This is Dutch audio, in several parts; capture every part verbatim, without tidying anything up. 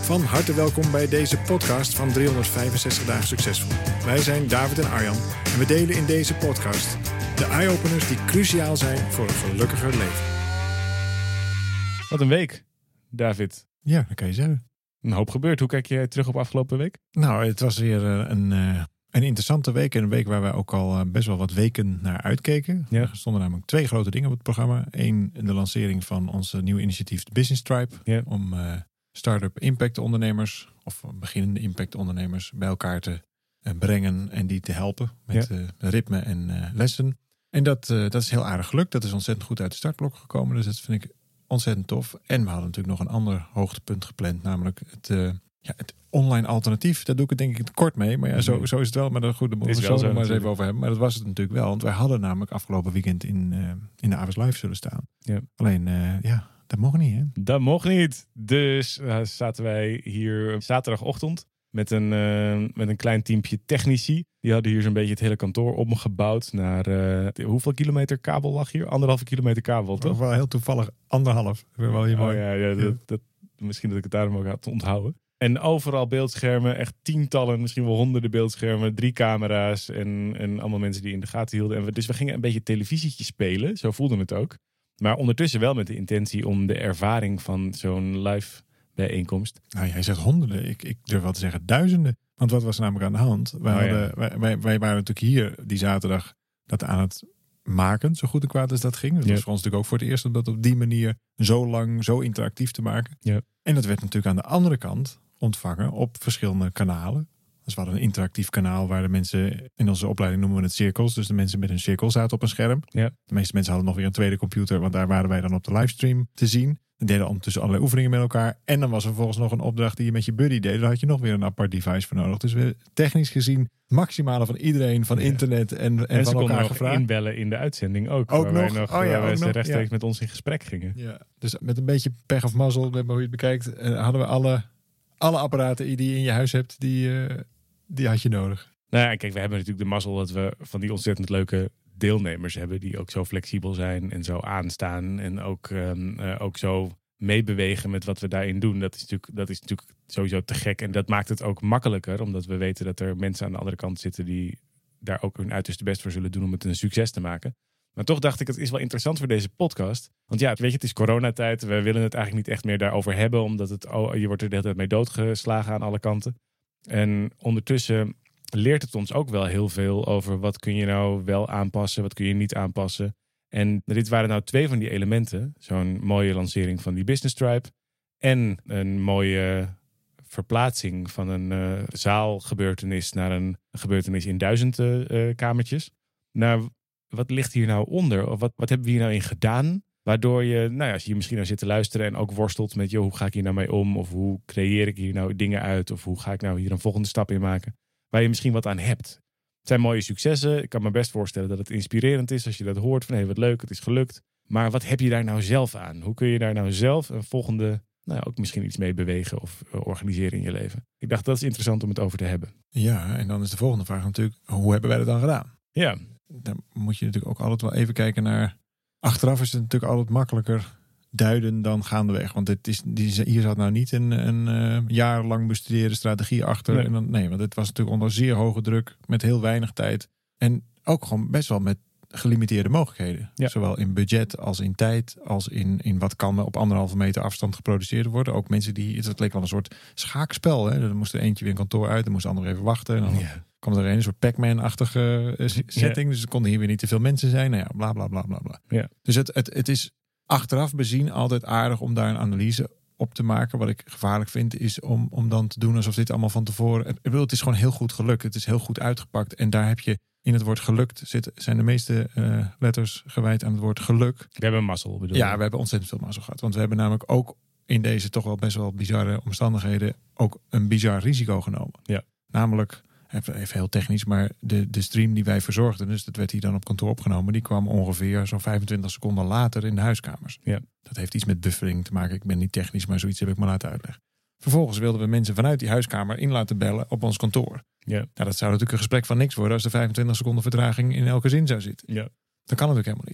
Van harte welkom bij deze podcast van driehonderdvijfenzestig dagen succesvol. Wij zijn David en Arjan en we delen in deze podcast de eye-openers die cruciaal zijn voor een gelukkiger leven. Wat een week, David. Ja, dat kan je zeggen. Een hoop gebeurd. Hoe kijk je terug op afgelopen week? Nou, het was weer een, een interessante week en een week waar we ook al best wel wat weken naar uitkeken. Ja. Er stonden namelijk twee grote dingen op het programma. Eén, de lancering van ons nieuwe initiatief, de Business Tribe, ja. om uh, start-up impact ondernemers of beginnende impact ondernemers bij elkaar te uh, brengen en die te helpen met ja. uh, ritme en uh, lessen. En dat, uh, dat is heel aardig gelukt. Dat is ontzettend goed uit de startblok gekomen. Dus dat vind ik ontzettend tof. En we hadden natuurlijk nog een ander hoogtepunt gepland, namelijk het, uh, ja, het online alternatief. Daar doe ik het denk ik tekort mee. Maar ja, zo, zo is het wel. Maar goed, daar moeten we zo nog maar eens even over hebben. Maar dat was het natuurlijk wel. Want wij hadden namelijk afgelopen weekend in, uh, in de Aves Live zullen staan. Ja. Alleen, uh, ja, dat mocht niet, hè? Dat mocht niet. Dus uh, zaten wij hier zaterdagochtend met een, uh, met een klein teampje technici. Die hadden hier zo'n beetje het hele kantoor omgebouwd naar... Uh, hoeveel kilometer kabel lag hier? Anderhalve kilometer kabel, toch? Wel heel toevallig anderhalf. Wel hier oh ja, ja, dat, dat, misschien dat ik het daarom ook had onthouden. En overal beeldschermen, echt tientallen, misschien wel honderden beeldschermen. Drie camera's en, en allemaal mensen die in de gaten hielden. En we, dus we gingen een beetje televisietje spelen, zo voelde het ook. Maar ondertussen wel met de intentie om de ervaring van zo'n live bijeenkomst... Nou, jij zegt honderden, ik, ik durf wel te zeggen duizenden. Want wat was er namelijk aan de hand? Wij, oh, hadden, ja. wij, wij, wij waren natuurlijk hier die zaterdag dat aan het maken, zo goed en kwaad als dat ging. Dat ja. was voor ons natuurlijk ook voor het eerst om dat op die manier zo lang, zo interactief te maken. Ja. En dat werd natuurlijk aan de andere kant ontvangen op verschillende kanalen. Dus we hadden een interactief kanaal waar de mensen, in onze opleiding noemen we het cirkels. Dus de mensen met een cirkel zaten op een scherm. Ja. De meeste mensen hadden nog weer een tweede computer, want daar waren wij dan op de livestream te zien. We deden ondertussen allerlei oefeningen met elkaar. En dan was er vervolgens nog een opdracht die je met je buddy deed. Daar had je nog weer een apart device voor nodig. Dus we technisch gezien maximale van iedereen, van ja. internet en, en, en van elkaar gevraagd. En inbellen in de uitzending ook. Ook waar nog? Wij nog oh ja, waar ook ze nog, rechtstreeks ja. met ons in gesprek gingen. Ja. Dus met een beetje pech of mazzel, hoe je het bekijkt, hadden we alle, alle apparaten die je in je huis hebt, die, uh, die had je nodig. Nou ja, kijk, we hebben natuurlijk de mazzel dat we van die ontzettend leuke deelnemers hebben die ook zo flexibel zijn en zo aanstaan en ook, um, uh, ook zo meebewegen met wat we daarin doen. Dat is, natuurlijk, dat is natuurlijk sowieso te gek. En dat maakt het ook makkelijker, omdat we weten dat er mensen aan de andere kant zitten die daar ook hun uiterste best voor zullen doen om het een succes te maken. Maar toch dacht ik, het is wel interessant voor deze podcast. Want ja, weet je, het is coronatijd. We willen het eigenlijk niet echt meer daarover hebben, omdat het, oh, je wordt er de hele tijd mee doodgeslagen aan alle kanten. En ondertussen leert het ons ook wel heel veel over wat kun je nou wel aanpassen, wat kun je niet aanpassen. En dit waren nou twee van die elementen. Zo'n mooie lancering van die Business Tribe. En een mooie verplaatsing van een uh, zaalgebeurtenis naar een gebeurtenis in duizend uh, kamertjes. Nou, wat ligt hier nou onder? Of wat, wat hebben we hier nou in gedaan? Waardoor je, nou ja, als je hier misschien naar zit te luisteren en ook worstelt met, joh, hoe ga ik hier nou mee om? Of hoe creëer ik hier nou dingen uit? Of hoe ga ik nou hier een volgende stap in maken? Waar je misschien wat aan hebt. Het zijn mooie successen. Ik kan me best voorstellen dat het inspirerend is als je dat hoort. Van hé, hey, wat leuk, het is gelukt. Maar wat heb je daar nou zelf aan? Hoe kun je daar nou zelf een volgende, nou ja, ook misschien iets mee bewegen of uh, organiseren in je leven? Ik dacht, dat is interessant om het over te hebben. Ja, en dan is de volgende vraag natuurlijk, hoe hebben wij dat dan gedaan? Ja. Dan moet je natuurlijk ook altijd wel even kijken naar... Achteraf is het natuurlijk altijd makkelijker duiden dan gaandeweg. Want het is, hier zat nou niet een, een uh, jarenlang bestudeerde strategie achter. Nee. En dan, nee, want het was natuurlijk onder zeer hoge druk met heel weinig tijd. En ook gewoon best wel met gelimiteerde mogelijkheden. Ja. Zowel in budget als in tijd, als in, in wat kan op anderhalve meter afstand geproduceerd worden. Ook mensen die, het leek wel een soort schaakspel. Hè? Er moest er eentje weer een kantoor uit, er moest de ander even wachten. En dan ja. kwam er een, een soort Pac-Man-achtige uh, setting. Ja. Dus er konden hier weer niet te veel mensen zijn. Nou ja, bla bla bla bla bla. Ja. Dus het, het, het is achteraf bezien altijd aardig om daar een analyse op te maken. Wat ik gevaarlijk vind is om, om dan te doen alsof dit allemaal van tevoren... Ik bedoel, het is gewoon heel goed gelukt. Het is heel goed uitgepakt. En daar heb je in het woord gelukt zit, zijn de meeste uh, letters gewijd aan het woord geluk. We hebben een mazzel, bedoel Ja, we hebben ontzettend veel mazzel gehad. Want we hebben namelijk ook in deze toch wel best wel bizarre omstandigheden ook een bizar risico genomen. Ja. Namelijk, even heel technisch, maar de, de stream die wij verzorgden, dus dat werd hier dan op kantoor opgenomen, die kwam ongeveer zo'n vijfentwintig seconden later in de huiskamers. Ja. Dat heeft iets met buffering te maken. Ik ben niet technisch, maar zoiets heb ik me laten uitleggen. Vervolgens wilden we mensen vanuit die huiskamer in laten bellen op ons kantoor. Ja. Nou, dat zou natuurlijk een gesprek van niks worden als er vijfentwintig seconden vertraging in elke zin zou zitten. Ja. Dat kan natuurlijk helemaal niet.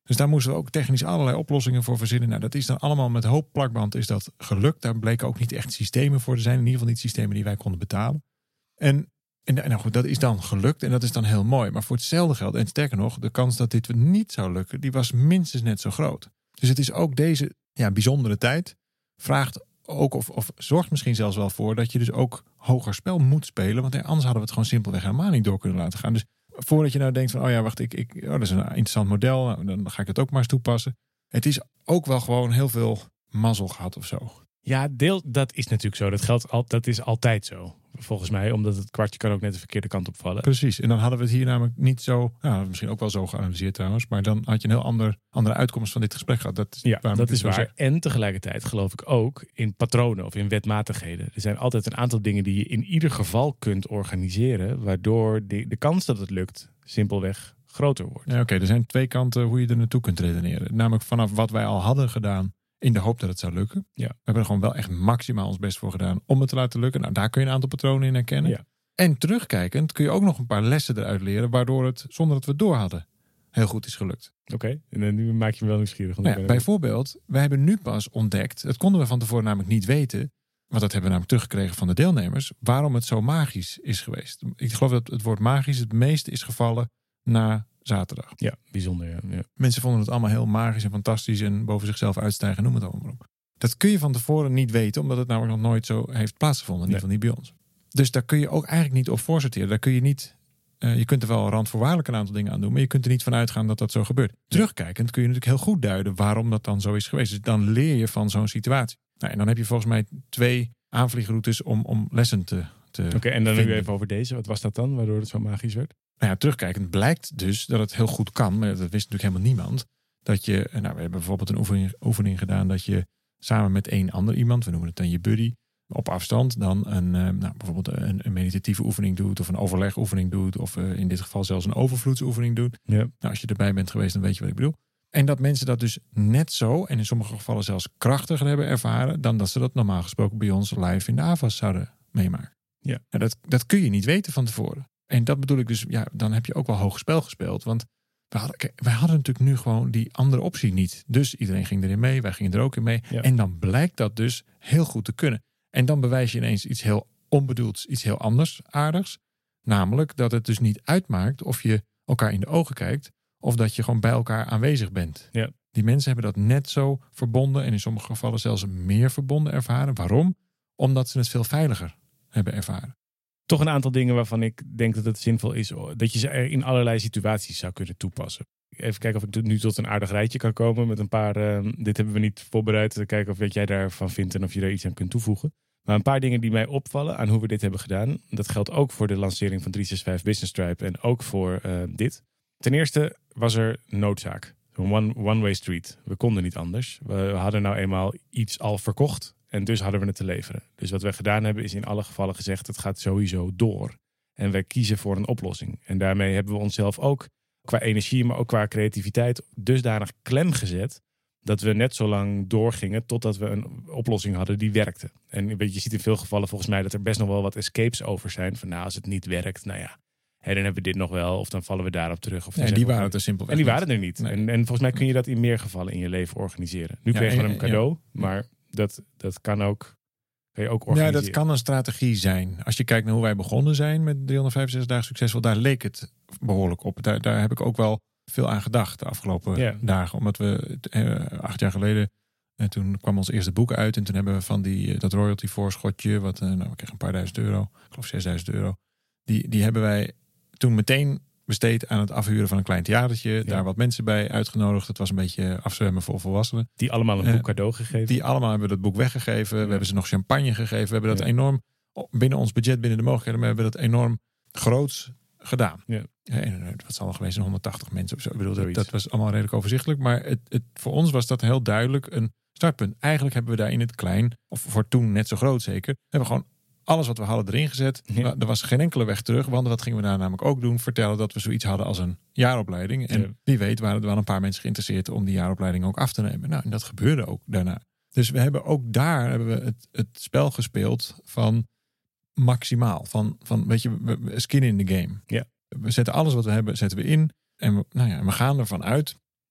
Dus daar moesten we ook technisch allerlei oplossingen voor verzinnen. Nou, dat is dan allemaal met hoop plakband is dat gelukt. Daar bleken ook niet echt systemen voor te zijn. In ieder geval niet systemen die wij konden betalen. En, en nou goed, dat is dan gelukt en dat is dan heel mooi. Maar voor hetzelfde geld, en sterker nog, de kans dat dit niet zou lukken, die was minstens net zo groot. Dus het is ook deze ja, bijzondere tijd vraagt ook of, of zorgt misschien zelfs wel voor dat je dus ook hoger spel moet spelen. Want anders hadden we het gewoon simpelweg helemaal niet door kunnen laten gaan. Dus voordat je nou denkt van, oh ja, wacht, ik, ik, oh, dat is een interessant model. Nou, dan ga ik het ook maar eens toepassen. Het is ook wel gewoon heel veel mazzel gehad of zo. Ja, deel, dat is natuurlijk zo. Dat geldt al, dat is altijd zo. Volgens mij, omdat het kwartje kan ook net de verkeerde kant opvallen. Precies. En dan hadden we het hier namelijk niet zo, nou, misschien ook wel zo geanalyseerd trouwens. Maar dan had je een heel ander, andere uitkomst van dit gesprek gehad. Dat is, ja, dat is waar. Zeg. En tegelijkertijd geloof ik ook in patronen of in wetmatigheden. Er zijn altijd een aantal dingen die je in ieder geval kunt organiseren. Waardoor de, de kans dat het lukt simpelweg groter wordt. Ja, Oké, okay. Er zijn twee kanten hoe je er naartoe kunt redeneren. Namelijk vanaf wat wij al hadden gedaan. In de hoop dat het zou lukken. Ja. We hebben er gewoon wel echt maximaal ons best voor gedaan om het te laten lukken. Nou, daar kun je een aantal patronen in herkennen. Ja. En terugkijkend kun je ook nog een paar lessen eruit leren, waardoor het, zonder dat we het door hadden, heel goed is gelukt. Oké, okay. En nu maak je me wel nieuwsgierig. Nou ja, bijvoorbeeld, wij hebben nu pas ontdekt, dat konden we van tevoren namelijk niet weten, want dat hebben we namelijk teruggekregen van de deelnemers, waarom het zo magisch is geweest. Ik geloof dat het woord magisch het meeste is gevallen na zaterdag. Ja, bijzonder. Ja. Ja. Mensen vonden het allemaal heel magisch en fantastisch en boven zichzelf uitstijgen, noem het allemaal maar op. Dat kun je van tevoren niet weten, omdat het namelijk nog nooit zo heeft plaatsgevonden. In ieder geval niet bij ons. Dus daar kun je ook eigenlijk niet op voorsorteren. Daar kun je niet, uh, je kunt er wel randvoorwaardelijk een aantal dingen aan doen, maar je kunt er niet van uitgaan dat dat zo gebeurt. Terugkijkend kun je natuurlijk heel goed duiden waarom dat dan zo is geweest. Dus dan leer je van zo'n situatie. Nou, en dan heb je volgens mij twee aanvliegroutes om, om lessen te, te Oké, okay, en dan vinden. nu even over deze. Wat was dat dan, waardoor het zo magisch werd? Nou ja, terugkijkend blijkt dus dat het heel goed kan, maar dat wist natuurlijk helemaal niemand. Dat je, nou, we hebben bijvoorbeeld een oefening, oefening gedaan dat je samen met één ander iemand, we noemen het dan je buddy, op afstand dan een, nou, bijvoorbeeld een, een meditatieve oefening doet of een overlegoefening doet of uh, in dit geval zelfs een overvloedsoefening doet. Ja. Nou, als je erbij bent geweest, dan weet je wat ik bedoel. En dat mensen dat dus net zo en in sommige gevallen zelfs krachtiger hebben ervaren dan dat ze dat normaal gesproken bij ons live in de A V A S zouden meemaken. Ja. Nou, dat, dat kun je niet weten van tevoren. En dat bedoel ik dus, ja, dan heb je ook wel hoog spel gespeeld. Want we hadden, kijk, wij hadden natuurlijk nu gewoon die andere optie niet. Dus iedereen ging erin mee, wij gingen er ook in mee. Ja. En dan blijkt dat dus heel goed te kunnen. En dan bewijs je ineens iets heel onbedoelds, iets heel anders aardigs. Namelijk dat het dus niet uitmaakt of je elkaar in de ogen kijkt of dat je gewoon bij elkaar aanwezig bent. Ja. Die mensen hebben dat net zo verbonden en in sommige gevallen zelfs meer verbonden ervaren. Waarom? Omdat ze het veel veiliger hebben ervaren. Toch een aantal dingen waarvan ik denk dat het zinvol is dat je ze in allerlei situaties zou kunnen toepassen. Even kijken of ik nu tot een aardig rijtje kan komen met een paar. Uh, dit hebben we niet voorbereid. Kijken of wat jij daarvan vindt en of je daar iets aan kunt toevoegen. Maar een paar dingen die mij opvallen aan hoe we dit hebben gedaan. Dat geldt ook voor de lancering van driehonderdzesenzestig Business Tribe en ook voor uh, dit. Ten eerste was er noodzaak. Een one, one-way street. We konden niet anders. We hadden nou eenmaal iets al verkocht. En dus hadden we het te leveren. Dus wat we gedaan hebben is in alle gevallen gezegd, het gaat sowieso door. En wij kiezen voor een oplossing. En daarmee hebben we onszelf ook qua energie, maar ook qua creativiteit dusdanig klem gezet dat we net zo lang doorgingen totdat we een oplossing hadden die werkte. En je ziet in veel gevallen volgens mij dat er best nog wel wat escapes over zijn. Van nou, als het niet werkt, nou ja, hey, dan hebben we dit nog wel. Of dan vallen we daarop terug. Of nee, en die waren het er simpelweg En die niet. waren er niet. Nee. En, en volgens mij kun je dat in meer gevallen in je leven organiseren. Nu ja, kregen we en, een cadeau, ja. maar dat, dat kan ook... Kan je ook organiseren. Ja, dat kan een strategie zijn. Als je kijkt naar hoe wij begonnen zijn met driehonderdvijfenzestig dagen succesvol, daar leek het behoorlijk op. Daar, daar heb ik ook wel veel aan gedacht de afgelopen ja. dagen. Omdat we eh, acht jaar geleden, en toen kwam ons eerste boek uit en toen hebben we van die, dat royalty voorschotje, wat, eh, nou, we kregen een paar duizend euro, ik geloof zesduizend euro. Die, die hebben wij toen meteen besteed aan het afhuren van een klein theatertje. Ja. Daar wat mensen bij uitgenodigd. Het was een beetje afzwemmen voor volwassenen. Die allemaal een boek uh, cadeau gegeven. Die allemaal hebben dat boek weggegeven. Ja. We hebben ze nog champagne gegeven. We hebben dat ja. enorm, binnen ons budget, binnen de mogelijkheden, maar we hebben dat enorm groots gedaan. Ja. En wat zal er geweest zijn, honderdtachtig mensen of zo. Ik bedoel, dat, dat was allemaal redelijk overzichtelijk. Maar het, het, voor ons was dat heel duidelijk een startpunt. Eigenlijk hebben we daar in het klein, of voor toen net zo groot zeker, hebben we gewoon alles wat we hadden erin gezet. Ja. Er was geen enkele weg terug. Want wat gingen we daar namelijk ook doen? Vertellen dat we zoiets hadden als een jaaropleiding. En ja. wie weet waren er wel een paar mensen geïnteresseerd om die jaaropleiding ook af te nemen. Nou, en dat gebeurde ook daarna. Dus we hebben ook daar hebben we het, het spel gespeeld van maximaal. Van, van weet je, skin in the game. Ja. We zetten alles wat we hebben, zetten we in. En we, nou ja, we gaan ervan uit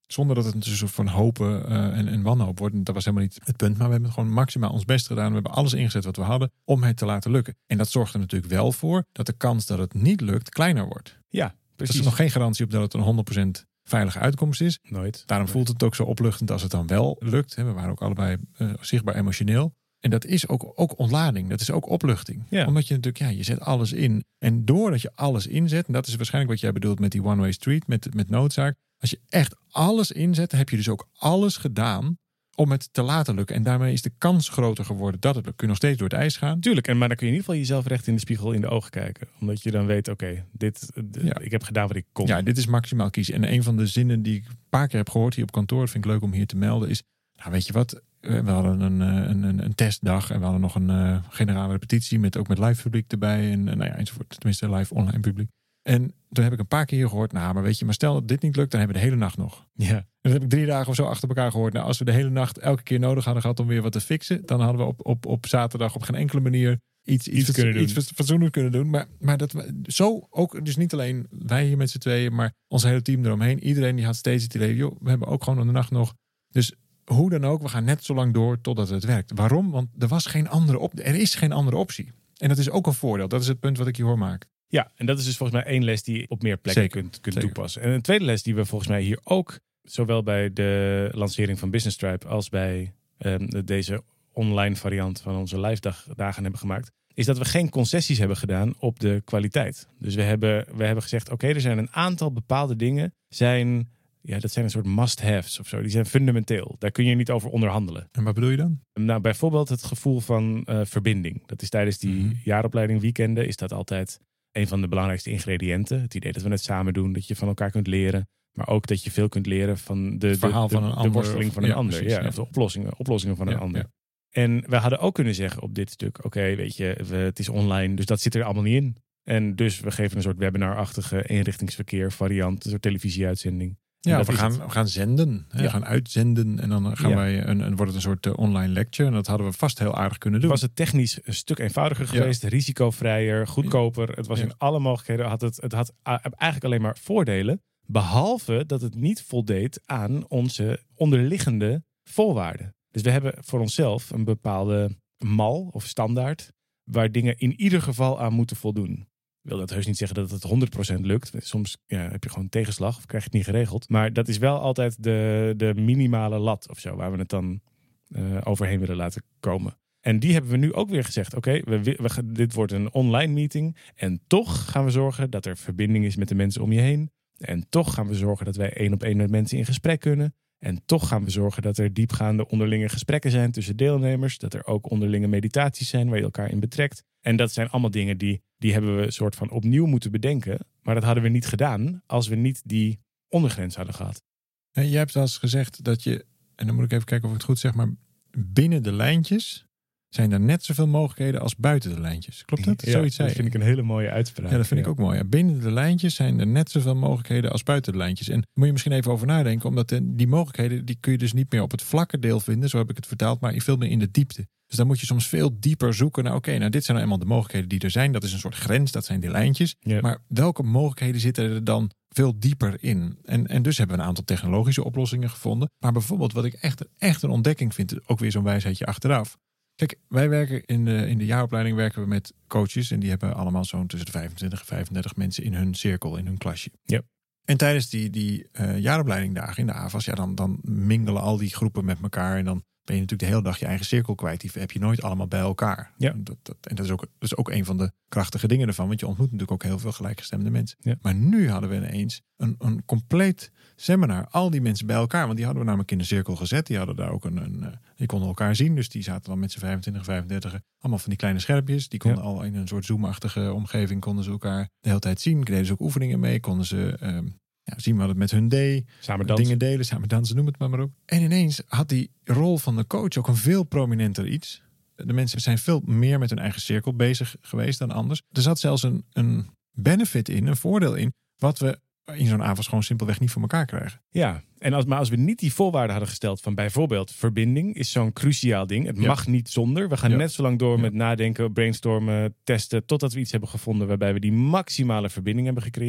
Zonder dat het een soort van hopen uh, en, en wanhoop wordt. Dat was helemaal niet het punt. Maar we hebben gewoon maximaal ons best gedaan. We hebben alles ingezet wat we hadden om het te laten lukken. En dat zorgt er natuurlijk wel voor dat de kans dat het niet lukt kleiner wordt. Ja, precies. Er is nog geen garantie op dat het een honderd procent veilige uitkomst is. Nooit. Daarom Nooit. voelt het ook zo opluchtend als het dan wel lukt. We waren ook allebei uh, zichtbaar emotioneel. En dat is ook, ook ontlading. Dat is ook opluchting. Ja. Omdat je natuurlijk, ja, je zet alles in. En doordat je alles inzet, en dat is waarschijnlijk wat jij bedoelt met die one-way street, met, met noodzaak. Als je echt alles inzet, dan heb je dus ook alles gedaan om het te laten lukken. En daarmee is de kans groter geworden dat het lukt. Kun je nog steeds door het ijs gaan. Tuurlijk, en maar dan kun je in ieder geval jezelf recht in de spiegel in de ogen kijken. Omdat je dan weet, oké, okay, dit, dit Ja. ik heb gedaan wat ik kon. Ja, dit is maximaal kiezen. En een van de zinnen die ik een paar keer heb gehoord hier op kantoor, dat vind ik leuk om hier te melden, is, nou weet je wat, we hadden een, een, een, een testdag en we hadden nog een uh, generale repetitie met ook met live publiek erbij en uh, nou ja, enzovoort. Tenminste live online publiek. En toen heb ik een paar keer gehoord, nou maar weet je, maar stel dat dit niet lukt, dan hebben we de hele nacht nog. Ja. En dat heb ik drie dagen of zo achter elkaar gehoord. Nou, als we de hele nacht elke keer nodig hadden gehad om weer wat te fixen, dan hadden we op, op, op zaterdag op geen enkele manier iets, iets, Iets kunnen doen. iets fatsoenlijk kunnen doen. Maar, maar dat we zo ook, dus niet alleen wij hier met z'n tweeën, maar ons hele team eromheen. Iedereen die had steeds het idee, joh, we hebben ook gewoon de nacht nog. Dus hoe dan ook, we gaan net zo lang door totdat het werkt. Waarom? Want er was geen andere op, er is geen andere optie. En dat is ook een voordeel. Dat is het punt wat ik je hoor maken. Ja, en dat is dus volgens mij één les die je op meer plekken Zeker, kunt, kunt zeker. toepassen. En een tweede les die we volgens mij hier ook, zowel bij de lancering van Business Tribe als bij um, deze online variant van onze live dag, dagen hebben gemaakt, is dat we geen concessies hebben gedaan op de kwaliteit. Dus we hebben, we hebben gezegd, oké, okay, er zijn een aantal bepaalde dingen, zijn, ja, dat zijn een soort must-haves of zo. Die zijn fundamenteel. Daar kun je niet over onderhandelen. En wat bedoel je dan? Nou, bijvoorbeeld het gevoel van uh, verbinding. Dat is tijdens die Mm-hmm. jaaropleiding weekenden, is dat altijd een van de belangrijkste ingrediënten. Het idee dat we het samen doen, dat je van elkaar kunt leren. Maar ook dat je veel kunt leren van de, Het verhaal de, de, van een de ander, worsteling of- van een ja, ander. precies, ja, ja. Of de oplossingen, oplossingen van Ja, een ander. ja. En we hadden ook kunnen zeggen op dit stuk, oké, okay, weet je, we, het is online, dus dat zit er allemaal niet in. En dus we geven een soort webinar-achtige eenrichtingsverkeer variant, een soort televisieuitzending. En Ja, dat we is gaan, het. we gaan zenden. Hè? Ja. We gaan uitzenden. En dan gaan Ja. wij een, een, wordt het een soort uh, online lecture. En dat hadden we vast heel aardig kunnen doen. Was het technisch een stuk eenvoudiger Ja. geweest, risicovrijer, goedkoper. Het was Ja. in alle mogelijkheden. Had het, het had a- eigenlijk alleen maar voordelen. Behalve dat het niet voldeed aan onze onderliggende voorwaarden. Dus we hebben voor onszelf een bepaalde mal of standaard waar dingen in ieder geval aan moeten voldoen. Ik wil dat heus niet zeggen dat het honderd procent lukt. Soms ja, heb je gewoon tegenslag of krijg je het niet geregeld. Maar dat is wel altijd de, de minimale lat of zo, waar we het dan uh, overheen willen laten komen. En die hebben we nu ook weer gezegd. Oké, okay, we, we, gaan- dit wordt een online meeting. En toch gaan we zorgen dat er verbinding is met de mensen om je heen. En toch gaan we zorgen dat wij één op één met mensen in gesprek kunnen. En toch gaan we zorgen dat er diepgaande onderlinge gesprekken zijn tussen deelnemers. Dat er ook onderlinge meditaties zijn waar je elkaar in betrekt. En dat zijn allemaal dingen die, die hebben we soort van opnieuw moeten bedenken. Maar dat hadden we niet gedaan als we niet die ondergrens hadden gehad. En jij hebt wel eens gezegd dat je, en dan moet ik even kijken of ik het goed zeg, maar binnen de lijntjes zijn er net zoveel mogelijkheden als buiten de lijntjes. Klopt dat? Ja, Zoiets zei dat je. vind ik een hele mooie uitspraak. Ja, dat vind Ja. ik ook mooi. Ja. Binnen de lijntjes zijn er net zoveel mogelijkheden als buiten de lijntjes. En daar moet je misschien even over nadenken, omdat de, die mogelijkheden die kun je dus niet meer op het vlakke deel vinden, zo heb ik het vertaald, maar veel meer in de diepte. Dus dan moet je soms veel dieper zoeken naar, oké, okay, nou dit zijn nou eenmaal de mogelijkheden die er zijn. Dat is een soort grens, dat zijn die lijntjes. Ja. Maar welke mogelijkheden zitten er dan veel dieper in? En, en dus hebben we een aantal technologische oplossingen gevonden. Maar bijvoorbeeld wat ik echt, echt een ontdekking vind, ook weer zo'n wijsheidje achteraf. Kijk, wij werken in de, in de jaaropleiding werken we met coaches. En die hebben allemaal zo'n tussen de vijfentwintig en vijfendertig mensen in hun cirkel, in hun klasje. Ja. En tijdens die, die uh, jaaropleidingdagen in de A V A S, ja, dan, dan mingelen al die groepen met elkaar. En dan ben je natuurlijk de hele dag je eigen cirkel kwijt. Die heb je nooit allemaal bij elkaar. Ja. Dat, dat, en dat is, ook, dat is ook een van de krachtige dingen ervan. Want je ontmoet natuurlijk ook heel veel gelijkgestemde mensen. Ja. Maar nu hadden we ineens een, een compleet seminar. Al die mensen bij elkaar. Want die hadden we namelijk in de cirkel gezet. Die hadden daar ook een... een uh, die konden elkaar zien. Dus die zaten dan met z'n vijfentwintig, vijfendertig. Allemaal van die kleine schermpjes. Die konden ja. al in een soort Zoom-achtige omgeving. Konden ze elkaar de hele tijd zien. Deden ze ook oefeningen mee. Konden ze... Um, Ja, zien wat het met hun deed. Samen dansen. Dingen delen, samen dansen, noem het maar, maar op. En ineens had die rol van de coach ook een veel prominenter iets. De mensen zijn veel meer met hun eigen cirkel bezig geweest dan anders. Er zat zelfs een, een benefit in, een voordeel in, wat we in zo'n avond gewoon simpelweg niet voor elkaar krijgen. Ja, en als, maar als we niet die voorwaarden hadden gesteld van bijvoorbeeld verbinding is zo'n cruciaal ding. Het ja. mag niet zonder. We gaan ja. net zo lang door ja. met nadenken, brainstormen, testen, totdat we iets hebben gevonden waarbij we die maximale verbinding hebben gecreëerd.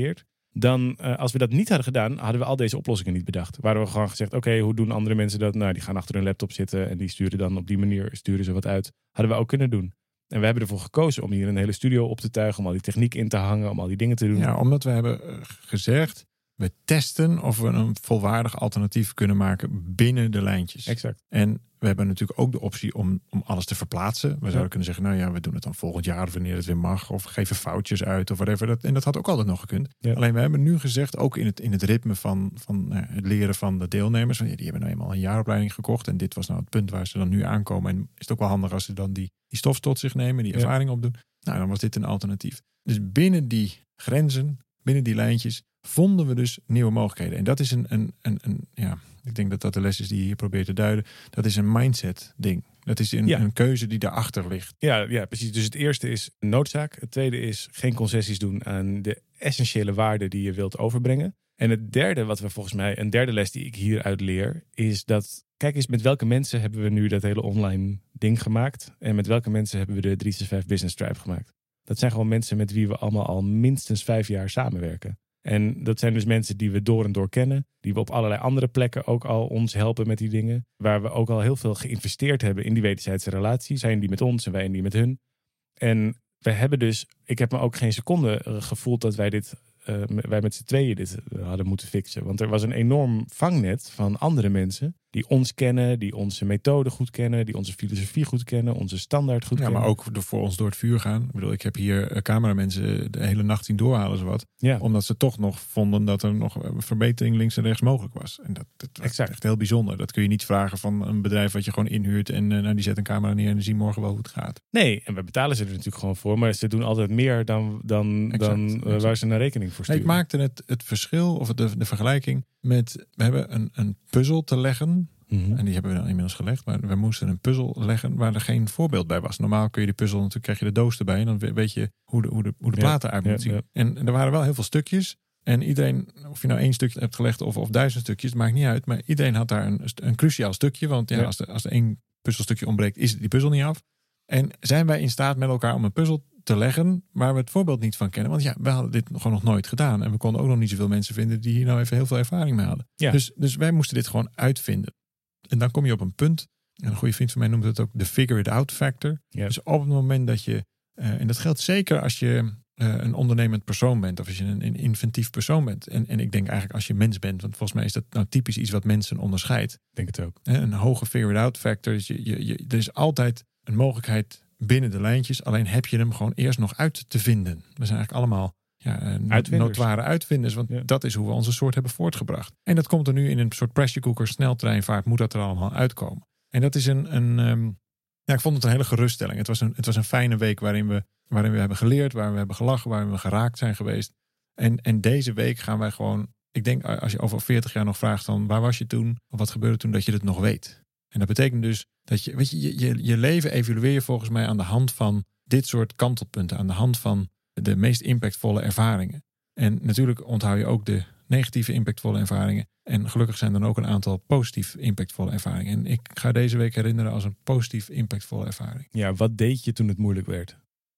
Dan, uh, als we dat niet hadden gedaan, hadden we al deze oplossingen niet bedacht. Waren we gewoon gezegd, oké, okay, hoe doen andere mensen dat? Nou, die gaan achter hun laptop zitten en die sturen dan op die manier sturen ze wat uit. Hadden we ook kunnen doen. En we hebben ervoor gekozen om hier een hele studio op te tuigen, om al die techniek in te hangen, om al die dingen te doen. Ja, omdat we hebben gezegd, we testen of we een volwaardig alternatief kunnen maken binnen de lijntjes. Exact. En we hebben natuurlijk ook de optie om, om alles te verplaatsen. We zouden ja. kunnen zeggen, nou ja, we doen het dan volgend jaar of wanneer het weer mag. Of geven foutjes uit of whatever. Dat, en dat had ook altijd nog gekund. Ja. Alleen we hebben nu gezegd, ook in het, in het ritme van, van nou, het leren van de deelnemers. Van, ja, die hebben nou eenmaal een jaaropleiding gekocht. En dit was nou het punt waar ze dan nu aankomen. En is het ook wel handig als ze dan die, die stof tot zich nemen. Die ervaring ja. opdoen. Nou, dan was dit een alternatief. Dus binnen die grenzen, binnen die lijntjes, vonden we dus nieuwe mogelijkheden. En dat is een, een, een, een ja, ik denk dat dat de les is die je hier probeert te duiden. Dat is een mindset ding. Dat is een, ja. een keuze die daarachter ligt. Ja, ja, precies. Dus het eerste is noodzaak. Het tweede is geen concessies doen aan de essentiële waarden die je wilt overbrengen. En het derde, wat we volgens mij, een derde les die ik hieruit leer, is dat, kijk eens, met welke mensen hebben we nu dat hele online ding gemaakt? En met welke mensen hebben we de drie zes vijf Business Tribe gemaakt? Dat zijn gewoon mensen met wie we allemaal al minstens vijf jaar samenwerken. En dat zijn dus mensen die we door en door kennen. Die we op allerlei andere plekken ook al ons helpen met die dingen. Waar we ook al heel veel geïnvesteerd hebben in die wederzijdse relatie. Zijn die met ons en wij en die met hun. En we hebben dus, ik heb me ook geen seconde gevoeld dat wij dit, uh, wij met z'n tweeën dit hadden moeten fixen. Want er was een enorm vangnet van andere mensen die ons kennen, die onze methode goed kennen, die onze filosofie goed kennen, onze standaard goed ja, kennen. Maar ook voor ons door het vuur gaan. Ik bedoel, ik heb hier uh, cameramensen de hele nacht zien doorhalen ze wat. Ja. Omdat ze toch nog vonden dat er nog een verbetering links en rechts mogelijk was. En dat, dat was exact. Echt heel bijzonder. Dat kun je niet vragen van een bedrijf wat je gewoon inhuurt en uh, nou, die zet een camera neer en die zien morgen wel hoe het gaat. Nee, en we betalen ze er natuurlijk gewoon voor, maar ze doen altijd meer dan, dan, exact, dan uh, exact. waar ze een rekening voor sturen. Nee, ik maakte het, het verschil of de, de vergelijking met, we hebben een, een puzzel te leggen. Mm-hmm. En die hebben we dan inmiddels gelegd. Maar we moesten een puzzel leggen waar er geen voorbeeld bij was. Normaal kun je die puzzel, natuurlijk krijg je de doos erbij. En dan weet je hoe de, hoe de, hoe de plaat eruit ja, moet zien. Ja, ja. En er waren wel heel veel stukjes. En iedereen, of je nou één stukje hebt gelegd of, of duizend stukjes, het maakt niet uit. Maar iedereen had daar een, een cruciaal stukje. Want ja, ja. als er als er één puzzelstukje ontbreekt, is die puzzel niet af. En zijn wij in staat met elkaar om een puzzel te leggen waar we het voorbeeld niet van kennen. Want ja, we hadden dit gewoon nog nooit gedaan. En we konden ook nog niet zoveel mensen vinden die hier nou even heel veel ervaring mee hadden. Ja. Dus, dus wij moesten dit gewoon uitvinden. En dan kom je op een punt, en een goede vriend van mij noemt het ook de figure it out factor. Yep. Dus op het moment dat je, uh, en dat geldt zeker als je uh, een ondernemend persoon bent, of als je een, een inventief persoon bent. En, en ik denk eigenlijk als je mens bent, want volgens mij is dat nou typisch iets wat mensen onderscheidt. Ik denk het ook. Een hoge figure it out factor. Dus je, je, je, er is altijd een mogelijkheid binnen de lijntjes, alleen heb je hem gewoon eerst nog uit te vinden. We zijn eigenlijk allemaal ja, notoire uitvinders, want ja. dat is hoe we onze soort hebben voortgebracht. En dat komt er nu in een soort pressure cooker sneltreinvaart, moet dat er allemaal uitkomen. En dat is een, een um, ja, ik vond het een hele geruststelling. Het was een, het was een fijne week waarin we, waarin we hebben geleerd, waarin we hebben gelachen, waarin we geraakt zijn geweest. En, en deze week gaan wij gewoon, ik denk als je over veertig jaar nog vraagt van waar was je toen, of wat gebeurde toen, dat je het nog weet. En dat betekent dus dat je, weet je, je, je, je leven evalueer je volgens mij aan de hand van dit soort kantelpunten, aan de hand van de meest impactvolle ervaringen. En natuurlijk onthoud je ook de negatieve impactvolle ervaringen. En gelukkig zijn er ook een aantal positief impactvolle ervaringen. En ik ga deze week herinneren als een positief impactvolle ervaring. Ja, wat deed je toen het moeilijk werd?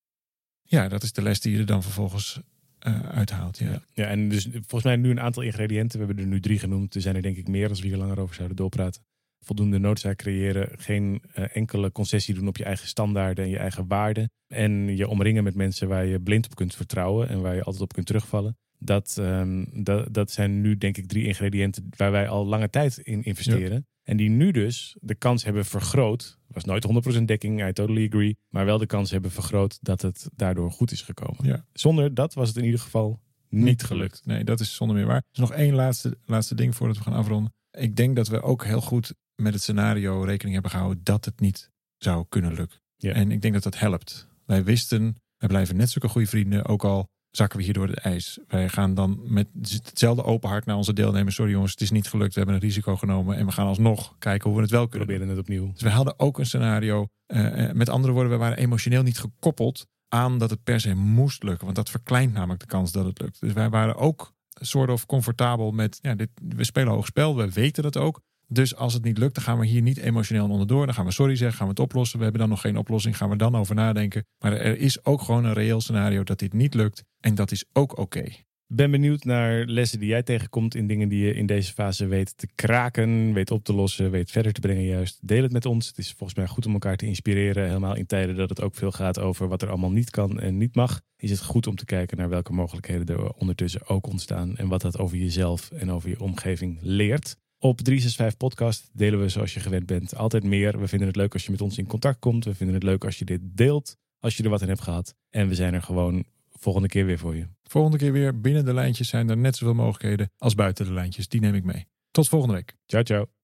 Ja, dat is de les die je er dan vervolgens uh, uithaalt. Ja. Ja, ja, en dus volgens mij nu een aantal ingrediënten. We hebben er nu drie genoemd. Er zijn er denk ik meer als we hier langer over zouden doorpraten. Voldoende noodzaak creëren, geen uh, enkele concessie doen op je eigen standaarden en je eigen waarden. En je omringen met mensen waar je blind op kunt vertrouwen en waar je altijd op kunt terugvallen. Dat, um, dat, dat zijn nu denk ik drie ingrediënten waar wij al lange tijd in investeren. Ja. En die nu dus de kans hebben vergroot. Was nooit honderd procent dekking, I totally agree. Maar wel de kans hebben vergroot dat het daardoor goed is gekomen. Ja. Zonder dat was het in ieder geval niet, niet gelukt. gelukt. Nee, dat is zonder meer waar. Er is nog één laatste, laatste ding voordat we gaan afronden. Ik denk dat we ook heel goed met het scenario rekening hebben gehouden dat het niet zou kunnen lukken. Ja. En ik denk dat dat helpt. Wij wisten, wij blijven net zulke goede vrienden, ook al zakken we hier door het ijs. Wij gaan dan met hetzelfde open hart naar onze deelnemers. Sorry jongens, het is niet gelukt, we hebben een risico genomen en we gaan alsnog kijken hoe we het wel kunnen. Proberen het opnieuw. Dus we hadden ook een scenario. Uh, met andere woorden, we waren emotioneel niet gekoppeld aan dat het per se moest lukken. Want dat verkleint namelijk de kans dat het lukt. Dus wij waren ook soort of comfortabel met, ja, dit, we spelen hoog spel, we weten dat ook. Dus als het niet lukt, dan gaan we hier niet emotioneel onderdoor. Dan gaan we sorry zeggen, gaan we het oplossen. We hebben dan nog geen oplossing, gaan we dan over nadenken. Maar er is ook gewoon een reëel scenario dat dit niet lukt. En dat is ook oké. Okay. Ben benieuwd naar lessen die jij tegenkomt in dingen die je in deze fase weet te kraken, weet op te lossen, weet verder te brengen juist. Deel het met ons. Het is volgens mij goed om elkaar te inspireren. Helemaal in tijden dat het ook veel gaat over wat er allemaal niet kan en niet mag. Is het goed om te kijken naar welke mogelijkheden er ondertussen ook ontstaan. En wat dat over jezelf en over je omgeving leert. Op driehonderdzesenzestig podcast delen we zoals je gewend bent altijd meer. We vinden het leuk als je met ons in contact komt. We vinden het leuk als je dit deelt. Als je er wat in hebt gehad. En we zijn er gewoon volgende keer weer voor je. Volgende keer weer binnen de lijntjes zijn er net zoveel mogelijkheden als buiten de lijntjes. Die neem ik mee. Tot volgende week. Ciao, ciao.